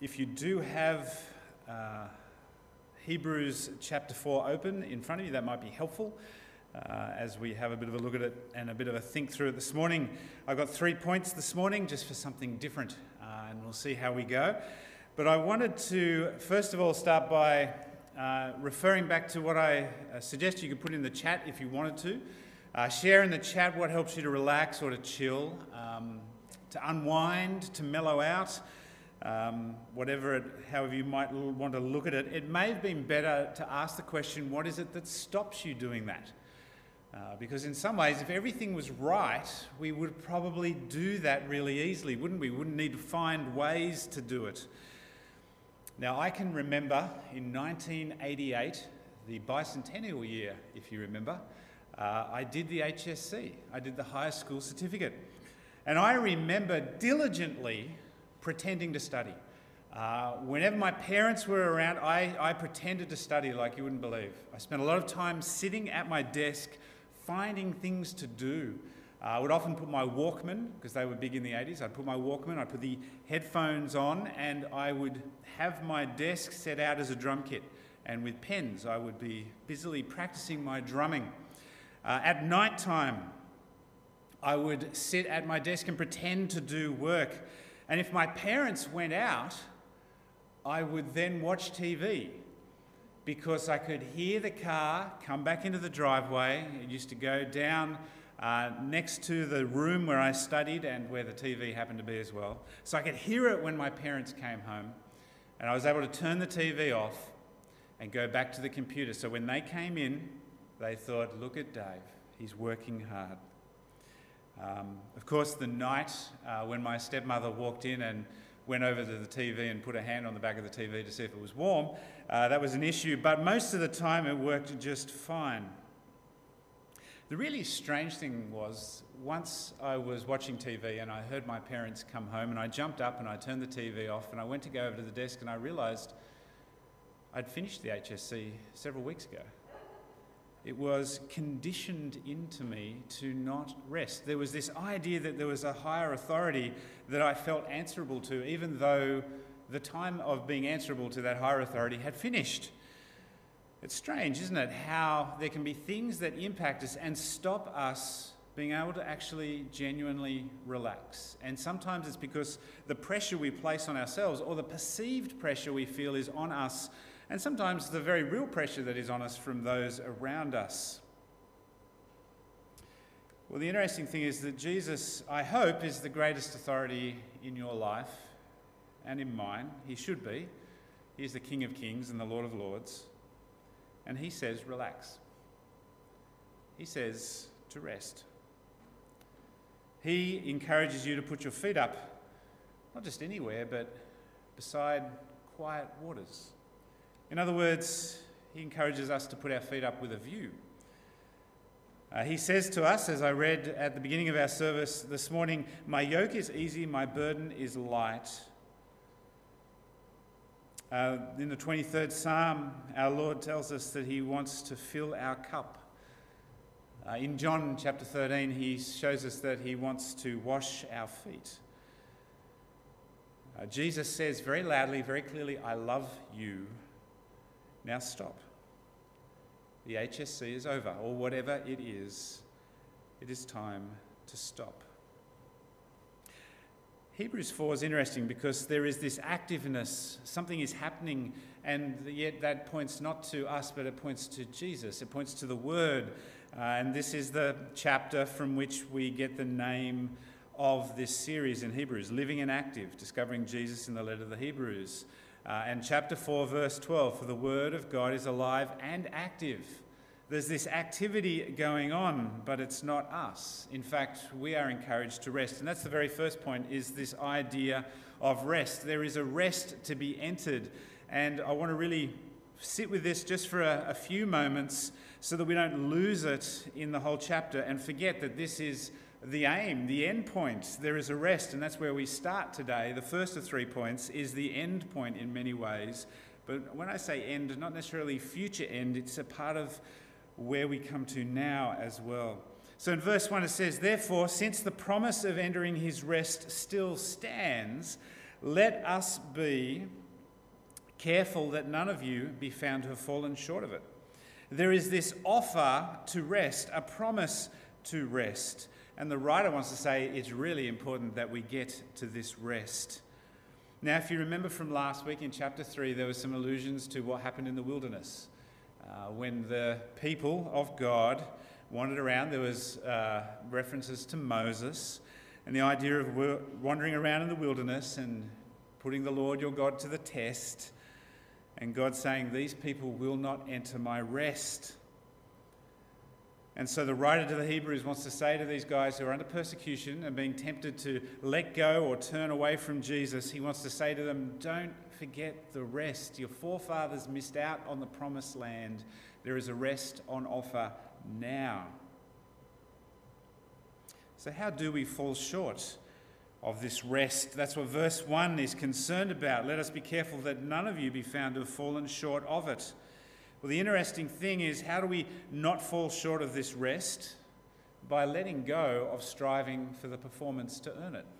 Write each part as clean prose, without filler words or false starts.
If you do have Hebrews chapter 4 open in front of you, that might be helpful as we have a bit of a look at it and a bit of a think through it this morning. I've got 3 points this morning just for something different, and we'll see how we go. But I wanted to, first of all, start by referring back to what I suggest you could put in the chat if you wanted to. Share in the chat what helps you to relax or to chill, to unwind, to mellow out. However you might want to look at it. It may have been better to ask the question, what is it that stops you doing that? Because in some ways, if everything was right, we would probably do that really easily, wouldn't we? We wouldn't need to find ways to do it. Now, I can remember in 1988, the bicentennial year, if you remember, I did the HSC. I did the High School Certificate. And I remember diligently pretending to study. Whenever my parents were around, I pretended to study like you wouldn't believe. I spent a lot of time sitting at my desk, finding things to do. I would often put my Walkman, because they were big in the 80s, I'd put my Walkman, I'd put the headphones on, and I would have my desk set out as a drum kit. And with pens, I would be busily practicing my drumming. At night time, I would sit at my desk and pretend to do work. And if my parents went out, I would then watch TV because I could hear the car come back into the driveway. It used to go down next to the room where I studied and where the TV happened to be as well. So I could hear it when my parents came home, and I was able to turn the TV off and go back to the computer. So when they came in, they thought, look at Dave, he's working hard. Of course, the night when my stepmother walked in and went over to the TV and put a hand on the back of the TV to see if it was warm, that was an issue, but most of the time it worked just fine. The really strange thing was, once I was watching TV and I heard my parents come home, and I jumped up and I turned the TV off and I went to go over to the desk and I realised I'd finished the HSC several weeks ago. It was conditioned into me to not rest. There was this idea that there was a higher authority that I felt answerable to, even though the time of being answerable to that higher authority had finished. It's strange, isn't it, how there can be things that impact us and stop us being able to actually genuinely relax. And sometimes it's because the pressure we place on ourselves, or the perceived pressure we feel is on us, and sometimes the very real pressure that is on us from those around us. Well, the interesting thing is that Jesus, I hope, is the greatest authority in your life and in mine. He should be. He is the King of Kings and the Lord of Lords. And he says, relax. He says to rest. He encourages you to put your feet up, not just anywhere, but beside quiet waters. In other words, he encourages us to put our feet up with a view. He says to us, as I read at the beginning of our service this morning, my yoke is easy, my burden is light. In the 23rd Psalm, our Lord tells us that he wants to fill our cup. In John chapter 13, he shows us that he wants to wash our feet. Jesus says very loudly, very clearly, I love you. Now stop. The HSC is over, or whatever it is time to stop. Hebrews 4 is interesting because there is this activeness, something is happening, and yet that points not to us, but it points to Jesus. It points to the Word, and this is the chapter from which we get the name of this series in Hebrews, Living and Active, Discovering Jesus in the Letter of the Hebrews. And chapter 4, verse 12, for the Word of God is alive and active. There's this activity going on, but it's not us. In fact, we are encouraged to rest. And that's the very first point, is this idea of rest. There is a rest to be entered. And I want to really sit with this just for a few moments so that we don't lose it in the whole chapter and forget that this is the aim, the end point. There is a rest, and that's where we start today. The first of 3 points is the end point in many ways. But when I say end, not necessarily future end, it's a part of where we come to now as well. So in verse 1 it says, therefore, since the promise of entering his rest still stands, let us be careful that none of you be found to have fallen short of it. There is this offer to rest, a promise to rest. And the writer wants to say it's really important that we get to this rest. Now, if you remember from last week in chapter 3, there were some allusions to what happened in the wilderness. When the people of God wandered around, there was references to Moses and the idea of wandering around in the wilderness and putting the Lord your God to the test. And God saying, these people will not enter my rest. And so the writer to the Hebrews wants to say to these guys who are under persecution and being tempted to let go or turn away from Jesus, he wants to say to them, don't forget the rest. Your forefathers missed out on the promised land. There is a rest on offer now. So how do we fall short of this rest? That's what verse 1 is concerned about. Let us be careful that none of you be found to have fallen short of it. Well, the interesting thing is, how do we not fall short of this rest? By letting go of striving for the performance to earn it.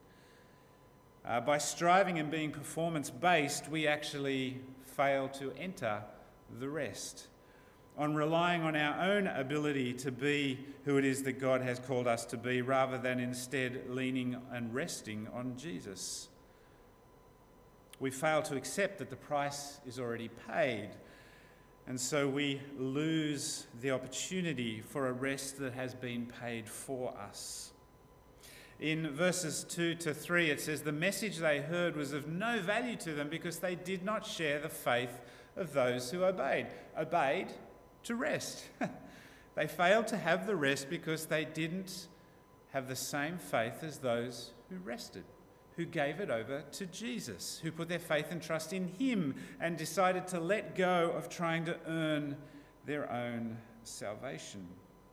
By striving and being performance-based, we actually fail to enter the rest. On relying on our own ability to be who it is that God has called us to be, rather than instead leaning and resting on Jesus. We fail to accept that the price is already paid. And so we lose the opportunity for a rest that has been paid for us. In verses 2 to 3, it says, the message they heard was of no value to them because they did not share the faith of those who obeyed. Obeyed to rest. They failed to have the rest because they didn't have the same faith as those who rested, who gave it over to Jesus, who put their faith and trust in him and decided to let go of trying to earn their own salvation.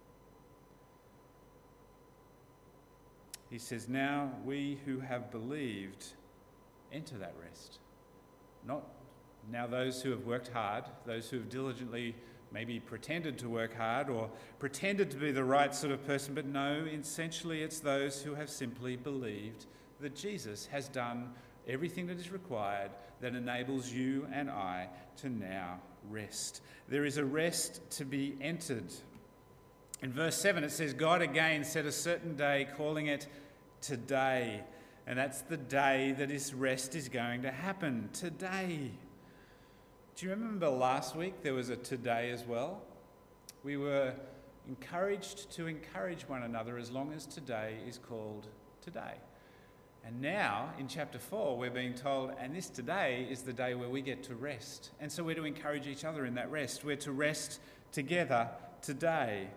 He says, now we who have believed enter that rest. Not now those who have worked hard, those who have diligently maybe pretended to work hard or pretended to be the right sort of person, but no, essentially it's those who have simply believed that Jesus has done everything that is required that enables you and I to now rest. There is a rest to be entered. In verse 7 it says, God again set a certain day, calling it today. And that's the day that this rest is going to happen, today. Do you remember last week there was a today as well? We were encouraged to encourage one another as long as today is called today. And now, in chapter 4, we're being told, and this today is the day where we get to rest. And so we're to encourage each other in that rest. We're to rest together today.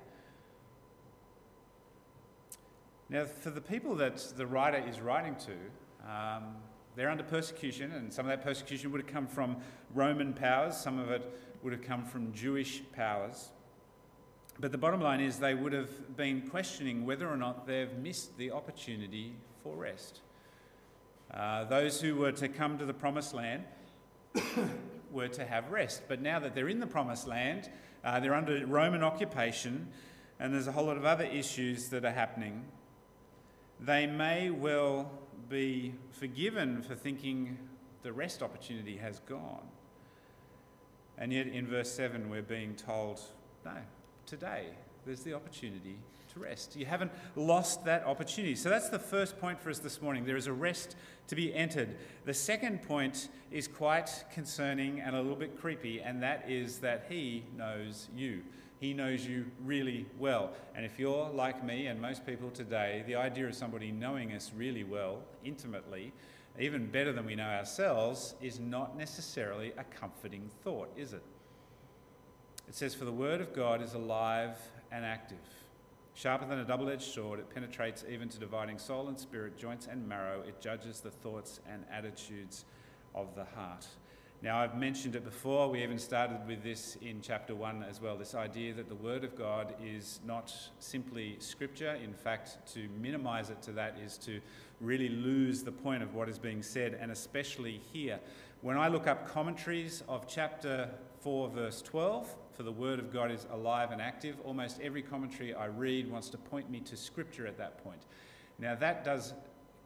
Now, for the people that the writer is writing to, they're under persecution, and some of that persecution would have come from Roman powers. Some of it would have come from Jewish powers. But the bottom line is they would have been questioning whether or not they've missed the opportunity for rest. Those who were to come to the promised land were to have rest. But now that they're in the promised land, they're under Roman occupation, and there's a whole lot of other issues that are happening. They may well be forgiven for thinking the rest opportunity has gone. And yet in verse 7 we're being told, no, today there's the opportunity to rest. You haven't lost that opportunity. So that's the first point for us this morning. There is a rest to be entered. The second point is quite concerning and a little bit creepy, and that is that he knows you. He knows you really well. And if you're like me and most people today, the idea of somebody knowing us really well, intimately, even better than we know ourselves, is not necessarily a comforting thought, is it? It says, for the word of God is alive and active, sharper than a double-edged sword. It penetrates even to dividing soul and spirit, joints and marrow. It judges the thoughts and attitudes of the heart. Now, I've mentioned it before. We even started with this in chapter 1 as well, this idea that the Word of God is not simply Scripture. In fact, to minimise it to that is to really lose the point of what is being said, and especially here. When I look up commentaries of chapter 4, verse 12, for the Word of God is alive and active, almost every commentary I read wants to point me to Scripture at that point. Now, that does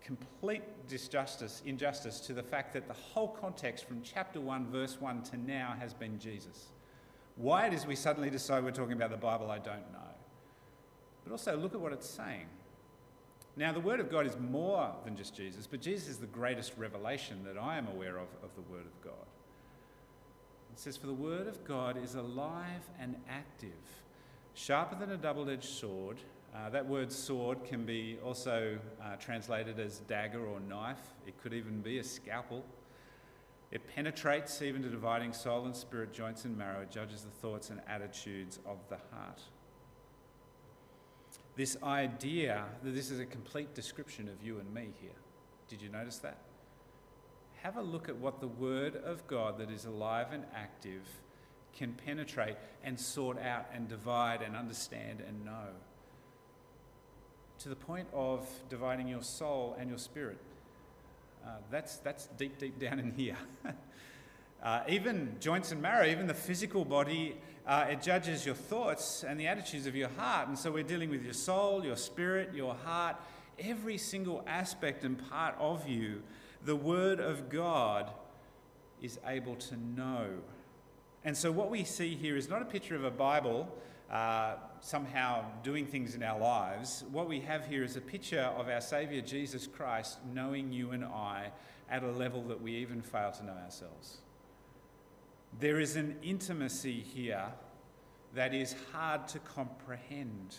complete injustice to the fact that the whole context from chapter 1, verse 1 to now has been Jesus. Why it is we suddenly decide we're talking about the Bible, I don't know. But also look at what it's saying. Now, the Word of God is more than just Jesus, but Jesus is the greatest revelation that I am aware of the Word of God. It says, "For the Word of God is alive and active, sharper than a double-edged sword." That word sword can be also translated as dagger or knife. It could even be a scalpel. It penetrates even to dividing soul and spirit, joints and marrow. It judges the thoughts and attitudes of the heart. This idea that this is a complete description of you and me here. Did you notice that? Have a look at what the Word of God that is alive and active can penetrate and sort out and divide and understand and know. To the point of dividing your soul and your spirit. That's deep, deep down in here. Even joints and marrow, even the physical body, it judges your thoughts and the attitudes of your heart. And so we're dealing with your soul, your spirit, your heart, every single aspect and part of you. The Word of God is able to know. And so what we see here is not a picture of a Bible somehow doing things in our lives. What we have here is a picture of our Saviour Jesus Christ knowing you and I at a level that we even fail to know ourselves. There is an intimacy here that is hard to comprehend.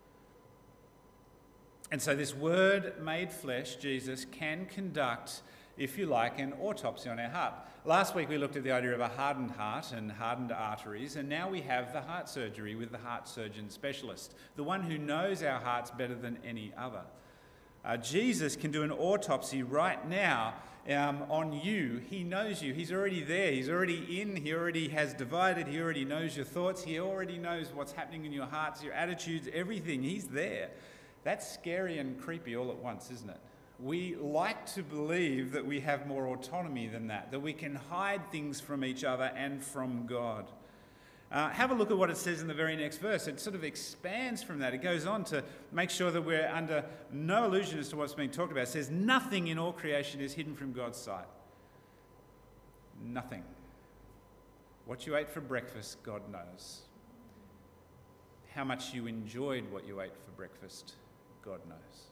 And so this Word made flesh, Jesus, can conduct, if you like, an autopsy on our heart. Last week we looked at the idea of a hardened heart and hardened arteries, and now we have the heart surgery with the heart surgeon specialist, the one who knows our hearts better than any other. Jesus can do an autopsy right now on you. He knows you. He's already there. He's already in. He already has divided. He already knows your thoughts. He already knows what's happening in your hearts, your attitudes, everything. He's there. That's scary and creepy all at once, isn't it? We like to believe that we have more autonomy than that we can hide things from each other and from God. Have a look at what it says in the very next verse. It sort of expands from that. It goes on to make sure that we're under no illusion as to what's being talked about. It says, "Nothing in all creation is hidden from God's sight." Nothing. What you ate for breakfast, God knows. How much you enjoyed what you ate for breakfast, God knows.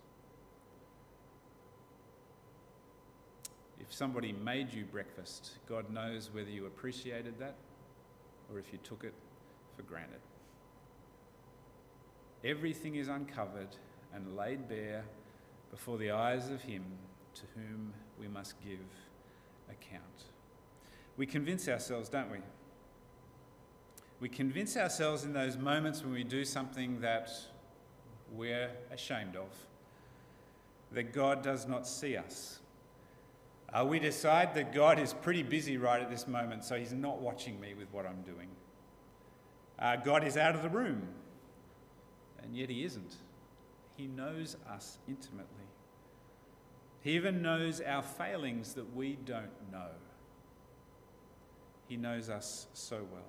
If somebody made you breakfast, God knows whether you appreciated that or if you took it for granted. Everything is uncovered and laid bare before the eyes of Him to whom we must give account. We convince ourselves, don't we? We convince ourselves in those moments when we do something that we're ashamed of, that God does not see us. We decide that God is pretty busy right at this moment, so He's not watching me with what I'm doing. God is out of the room, and yet He isn't. He knows us intimately. He even knows our failings that we don't know. He knows us so well.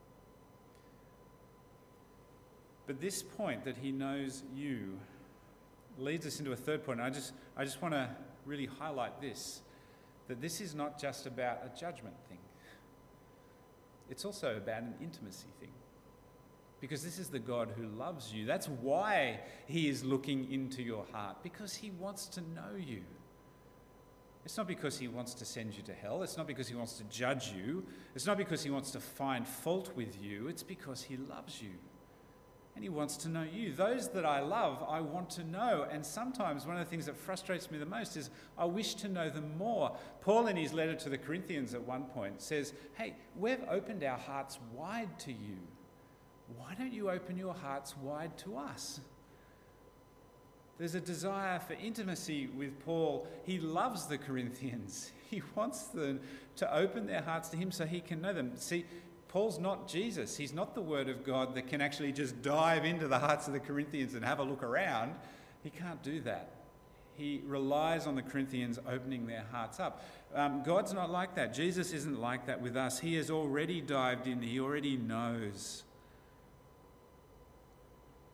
But this point that He knows you leads us into a third point. I just want to really highlight this. That this is not just about a judgment thing. It's also about an intimacy thing. Because this is the God who loves you. That's why He is looking into your heart. Because He wants to know you. It's not because He wants to send you to hell. It's not because He wants to judge you. It's not because He wants to find fault with you. It's because He loves you. And He wants to know you. Those that I love, I want to know. And sometimes one of the things that frustrates me the most is I wish to know them more. Paul, in his letter to the Corinthians at one point, says, "Hey, we've opened our hearts wide to you. Why don't you open your hearts wide to us?" There's a desire for intimacy with Paul. He loves the Corinthians. He wants them to open their hearts to Him so He can know them. See, Paul's not Jesus. He's not the Word of God that can actually just dive into the hearts of the Corinthians and have a look around. He can't do that. He relies on the Corinthians opening their hearts up. God's not like that. Jesus isn't like that with us. He has already dived in. He already knows.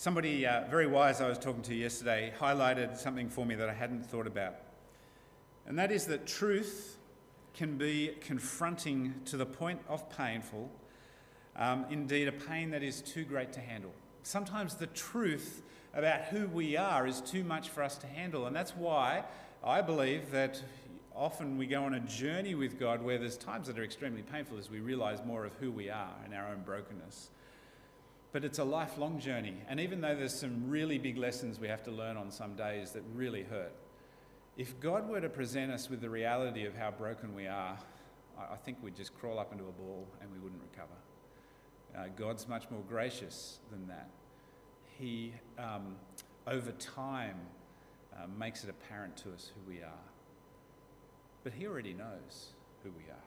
Somebody very wise I was talking to yesterday highlighted something for me that I hadn't thought about. And that is that truth can be confronting to the point of painful, indeed a pain that is too great to handle. Sometimes the truth about who we are is too much for us to handle, and that's why I believe that often we go on a journey with God where there's times that are extremely painful as we realise more of who we are and our own brokenness. But it's a lifelong journey, and even though there's some really big lessons we have to learn on some days that really hurt, if God were to present us with the reality of how broken we are, I think we'd just crawl up into a ball and we wouldn't recover. God's much more gracious than that. He, over time, makes it apparent to us who we are. But he already knows who we are.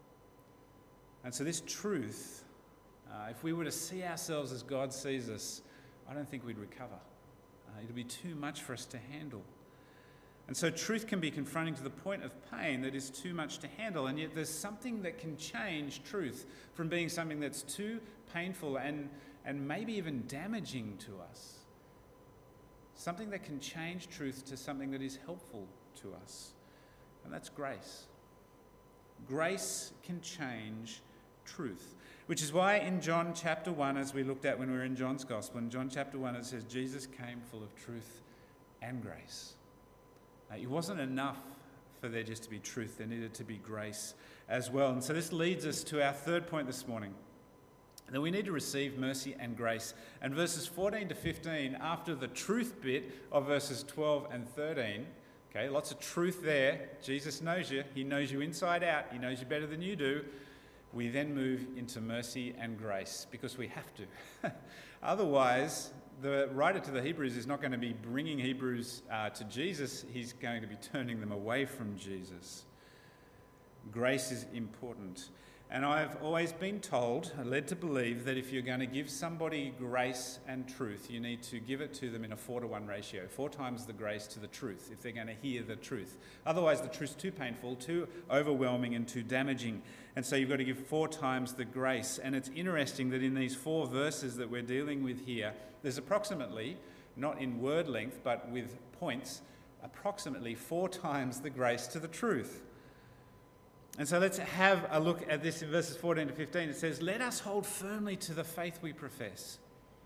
And so this truth, if we were to see ourselves as God sees us, I don't think we'd recover. It'd be too much for us to handle. And so truth can be confronting to the point of pain that is too much to handle, and yet there's something that can change truth from being something that's too painful and maybe even damaging to us. Something that can change truth to something that is helpful to us, and that's grace. Grace can change truth, which is why in John chapter 1, as we looked at when we were in John's Gospel, in John chapter 1 it says Jesus came full of truth and grace. It wasn't enough for there just to be truth, there needed to be grace as well. And so this leads us to our third point this morning, that we need to receive mercy and grace. And verses 14 to 15, after the truth bit of verses 12 and 13, okay, lots of truth there. Jesus knows you. He knows you inside out. He knows you better than you do. We then move into mercy and grace because we have to. Otherwise, the writer to the Hebrews is not going to be bringing Hebrews to Jesus. He's going to be turning them away from Jesus. Grace is important. And I've always been told, led to believe, that if you're going to give somebody grace and truth, you need to give it to them in a 4-to-1 ratio, 4 times the grace to the truth, if they're going to hear the truth. Otherwise, the truth's too painful, too overwhelming, and too damaging. And so you've got to give 4 times the grace. And it's interesting that in these 4 verses that we're dealing with here, there's approximately, not in word length, but with points, approximately 4 times the grace to the truth. And so let's have a look at this in verses 14 to 15. It says, "Let us hold firmly to the faith we profess."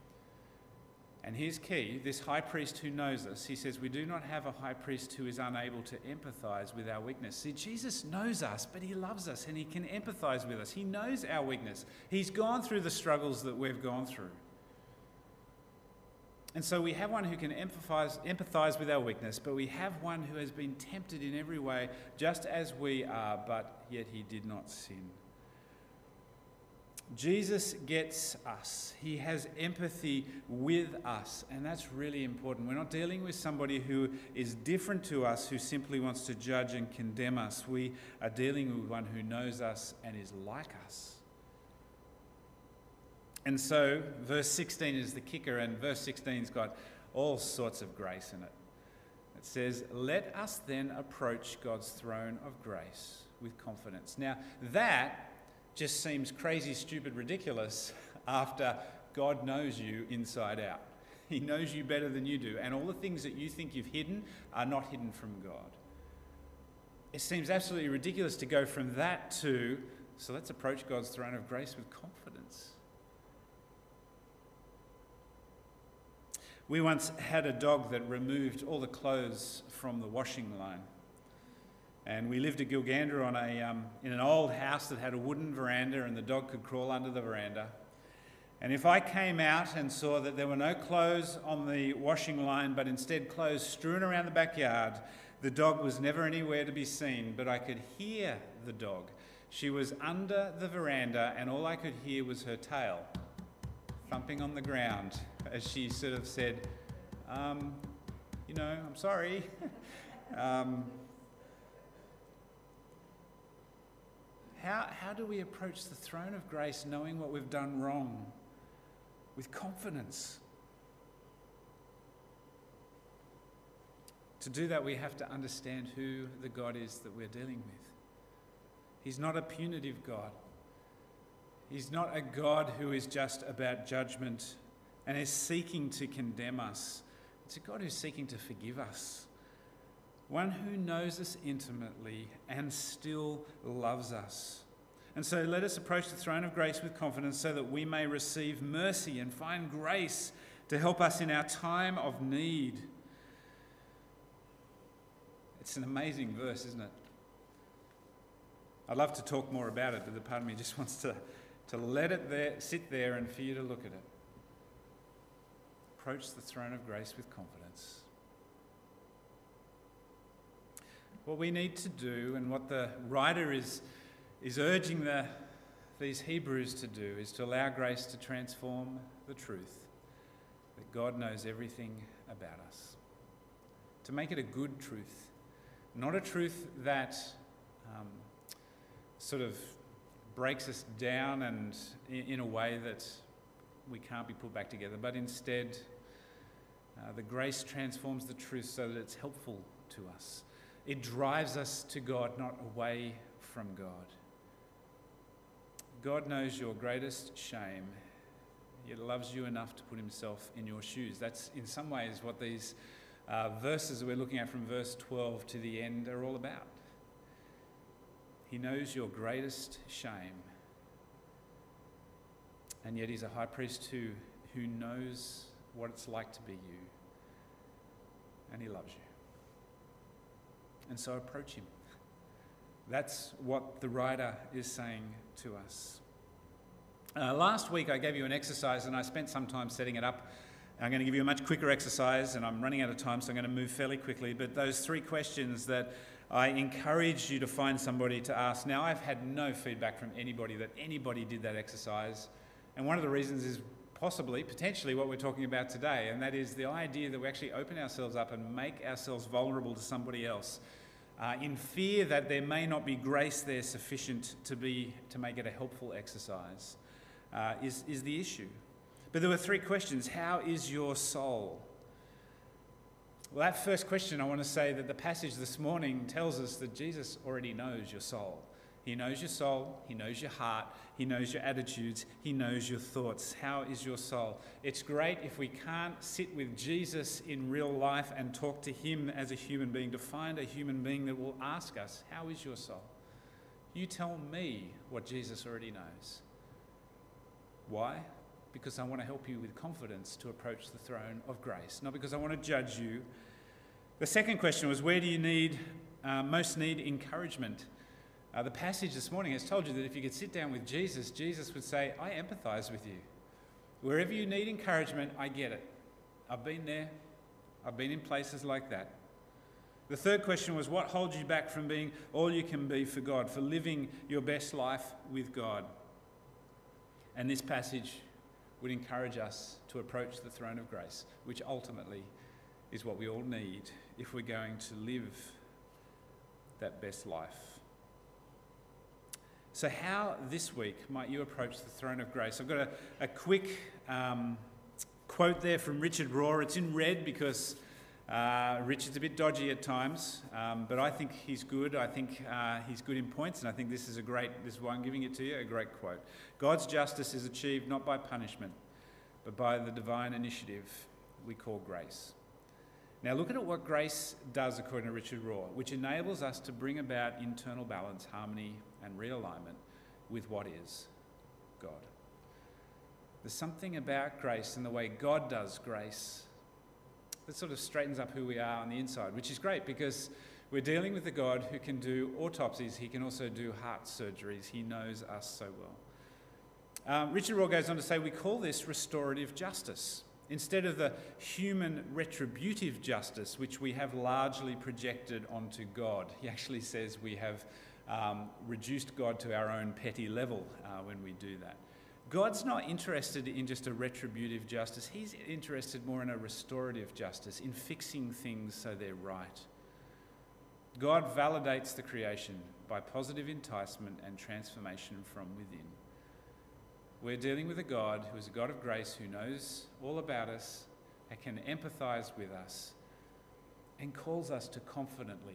And here's key, this high priest who knows us, he says, we do not have a high priest who is unable to empathise with our weakness. See, Jesus knows us, but he loves us and he can empathise with us. He knows our weakness. He's gone through the struggles that we've gone through. And so we have one who can empathise with our weakness, but we have one who has been tempted in every way, just as we are, but yet he did not sin. Jesus gets us. He has empathy with us, and that's really important. We're not dealing with somebody who is different to us, who simply wants to judge and condemn us. We are dealing with one who knows us and is like us. And so verse 16 is the kicker, and verse 16's got all sorts of grace in it. It says, "Let us then approach God's throne of grace with confidence." Now, that just seems crazy, stupid, ridiculous after God knows you inside out. He knows you better than you do, and all the things that you think you've hidden are not hidden from God. It seems absolutely ridiculous to go from that to, so let's approach God's throne of grace with confidence. We once had a dog that removed all the clothes from the washing line. And we lived at Gilgandra in an old house that had a wooden veranda, and the dog could crawl under the veranda. And if I came out and saw that there were no clothes on the washing line, but instead clothes strewn around the backyard, the dog was never anywhere to be seen, but I could hear the dog. She was under the veranda, and all I could hear was her tail thumping on the ground as she sort of said, I'm sorry. How do we approach the throne of grace knowing what we've done wrong with confidence? To do that, we have to understand who the God is that we're dealing with. He's not a punitive God. He's not a God who is just about judgment and is seeking to condemn us. It's a God who's seeking to forgive us. One who knows us intimately and still loves us. And so let us approach the throne of grace with confidence so that we may receive mercy and find grace to help us in our time of need. It's an amazing verse, isn't it? I'd love to talk more about it, but the part of me just wants to let it sit there and for you to look at it. Approach the throne of grace with confidence. What we need to do, and what the writer is urging these Hebrews to do, is to allow grace to transform the truth that God knows everything about us. To make it a good truth, not a truth that sort of breaks us down and in a way that we can't be put back together, but instead the grace transforms the truth so that it's helpful to us. It drives us to God, not away from God. God knows your greatest shame, yet loves you enough to put himself in your shoes. That's in some ways what these verses that we're looking at from verse 12 to the end are all about. He knows your greatest shame, and yet he's a high priest who knows what it's like to be you, and he loves you. And so approach him. That's what the writer is saying to us. Last week I gave you an exercise and I spent some time setting it up. I'm going to give you a much quicker exercise and I'm running out of time, so I'm going to move fairly quickly. But those 3 questions that I encourage you to find somebody to ask. Now, I've had no feedback from anybody that anybody did that exercise. And one of the reasons is potentially what we're talking about today, and that is the idea that we actually open ourselves up and make ourselves vulnerable to somebody else in fear that there may not be grace there sufficient to make it a helpful exercise is the issue. But there were 3 questions. How is your soul? Well, that first question, I want to say that the passage this morning tells us that Jesus already knows your soul. He knows your soul, he knows your heart, he knows your attitudes, he knows your thoughts. How is your soul? It's great if we can't sit with Jesus in real life and talk to him as a human being, to find a human being that will ask us, how is your soul? You tell me what Jesus already knows. Why? Because I want to help you with confidence to approach the throne of grace, not because I want to judge you. The second question was, where do you most need encouragement? The passage this morning has told you that if you could sit down with Jesus, Jesus would say, I empathise with you. Wherever you need encouragement, I get it. I've been there. I've been in places like that. The third question was, what holds you back from being all you can be for God, for living your best life with God? And this passage would encourage us to approach the throne of grace, which ultimately is what we all need if we're going to live that best life. So how this week might you approach the throne of grace? I've got a quick quote there from Richard Rohr. It's in red because Richard's a bit dodgy at times, but I think he's good. I think he's good in points, and I think this is why I'm giving it to you, a great quote. God's justice is achieved not by punishment, but by the divine initiative we call grace. Now look at what grace does according to Richard Rohr, which enables us to bring about internal balance, harmony and realignment with what is God. There's something about grace and the way God does grace that sort of straightens up who we are on the inside, which is great because we're dealing with a God who can do autopsies. He can also do heart surgeries. He knows us so well. Richard Rohr goes on to say we call this restorative justice instead of the human retributive justice which we have largely projected onto God. He actually says we have reduced God to our own petty level when we do that. God's not interested in just a retributive justice. He's interested more in a restorative justice, in fixing things so they're right. God validates the creation by positive enticement and transformation from within. We're dealing with a God who is a God of grace, who knows all about us, and can empathise with us, and calls us to confidently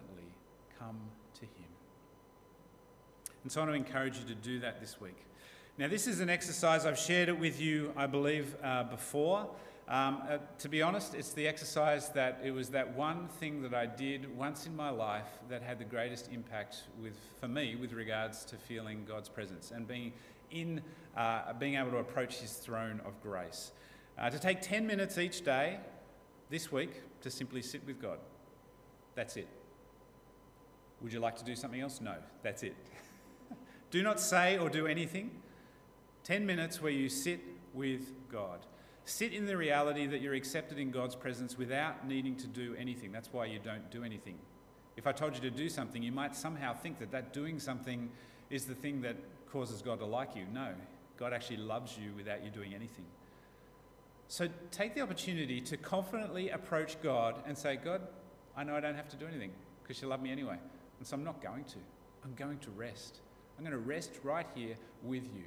come to him. And so I want to encourage you to do that this week. Now, this is an exercise, I've shared it with you, I believe, before. To be honest, it's the exercise that it was that one thing that I did once in my life that had the greatest impact for me with regards to feeling God's presence and being able to approach his throne of grace. To take 10 minutes each day this week to simply sit with God. That's it. Would you like to do something else? No, that's it. Do not say or do anything. 10 minutes where you sit with God. Sit in the reality that you're accepted in God's presence without needing to do anything. That's why you don't do anything. If I told you to do something, you might somehow think that doing something is the thing that causes God to like you. No, God actually loves you without you doing anything. So take the opportunity to confidently approach God and say, God, I know I don't have to do anything because you love me anyway. And so I'm not going to. I'm going to rest. I'm going to rest right here with you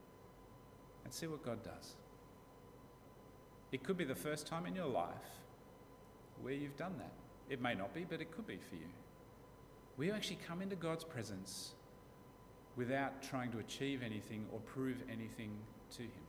and see what God does. It could be the first time in your life where you've done that. It may not be, but it could be for you. Where you actually come into God's presence without trying to achieve anything or prove anything to him.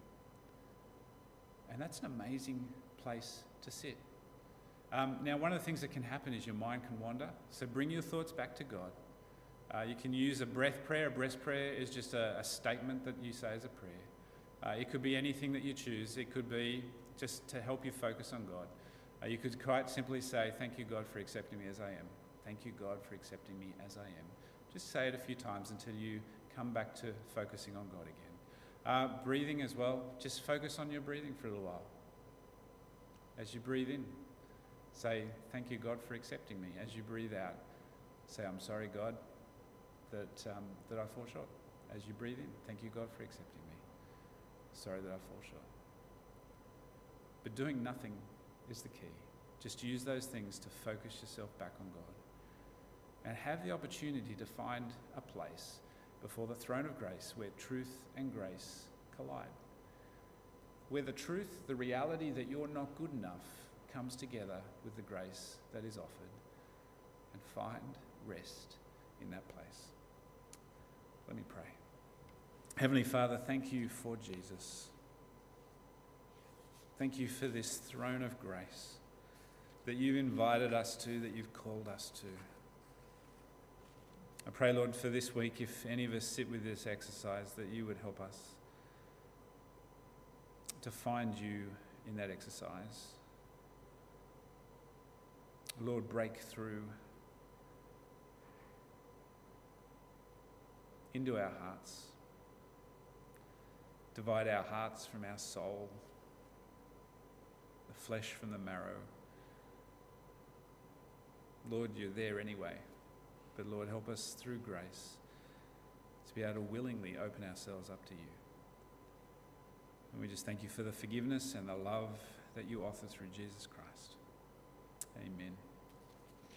And that's an amazing place to sit. Now, one of the things that can happen is your mind can wander. So bring your thoughts back to God. You can use a breath prayer. A breath prayer is just a statement that you say as a prayer. It could be anything that you choose. It could be just to help you focus on God. You could quite simply say, thank you, God, for accepting me as I am. Thank you, God, for accepting me as I am. Just say it a few times until you come back to focusing on God again. Breathing as well. Just focus on your breathing for a little while. As you breathe in, say, thank you, God, for accepting me. As you breathe out, say, I'm sorry, God, that I fall short. As you breathe in, thank you, God, for accepting me. Sorry that I fall short. But doing nothing is the key. Just use those things to focus yourself back on God. And have the opportunity to find a place before the throne of grace where truth and grace collide. Where the truth, the reality that you're not good enough, comes together with the grace that is offered. And find rest in that place. Let me pray. Heavenly Father, thank you for Jesus. Thank you for this throne of grace that you've invited us to, that you've called us to. I pray, Lord, for this week, if any of us sit with this exercise, that you would help us to find you in that exercise. Lord, break through into our hearts. Divide our hearts from our soul, the flesh from the marrow. Lord, you're there anyway. But Lord, help us through grace to be able to willingly open ourselves up to you. And we just thank you for the forgiveness and the love that you offer through Jesus Christ. Amen.